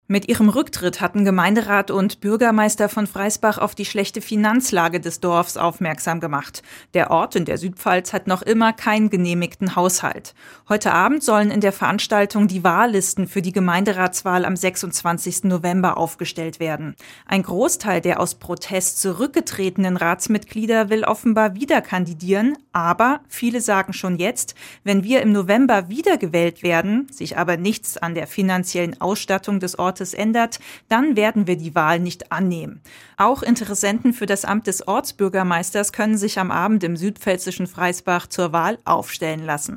Mit ihrem Rücktritt hatten Gemeinderat und Bürgermeister von Freisbach auf die schlechte Finanzlage des Dorfs aufmerksam gemacht. Der Ort in der Südpfalz hat noch immer keinen genehmigten Haushalt. Heute Abend sollen in der Veranstaltung die Wahllisten für die Gemeinderatswahl am 26. November aufgestellt werden. Ein Großteil der aus Protest zurückgetretenen Ratsmitglieder will offenbar wieder kandidieren, aber viele sagen schon jetzt, wenn wir im November wiedergewählt werden, sich aber nichts an der finanziellen Ausstattung des Ortes ändert, dann werden wir die Wahl nicht annehmen. Auch Interessenten für das Amt des Ortsbürgermeisters können sich am Abend im südpfälzischen Freisbach zur Wahl aufstellen lassen.